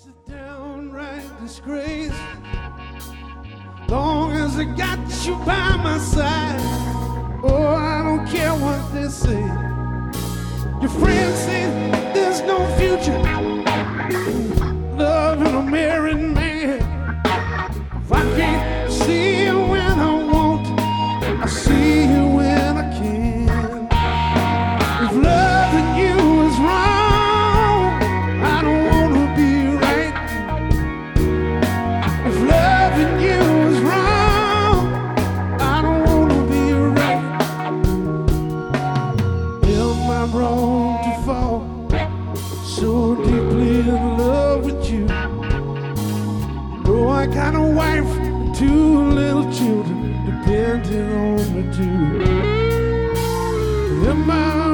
It's a downright disgrace. Long as I got you by my side. Oh, I don't care what they say. Your friends say there's no future. Loving a married man. If I can't see you when I want, I see you when I can. If loving you is wrong, I don't wanna be right. If loving you is wrong, I don't wanna be right. Am I wrong to fall so deeply in love with you? Oh, I got a wife and 2 little children depending on me too. Am I